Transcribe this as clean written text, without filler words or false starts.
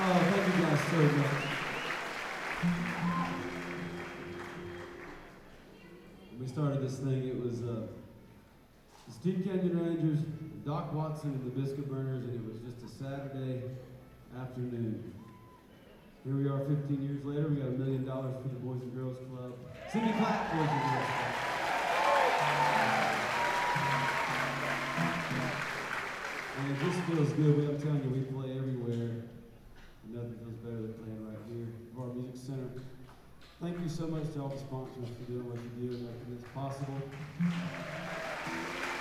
Oh, thank you guys so much. When we started this thing, it was the Steep Canyon Rangers, Doc Watson, and the Biscuit Burners, and it was just a Saturday afternoon. Here we are 15 years later. We got $1 million for the Boys and Girls Club. Cindy Clapp, Boys and Girls Club. And it just feels good. I'm telling you, we play everywhere. Nothing feels better than playing right here at our music center. Thank you so much to all the sponsors for doing what you do and making this possible.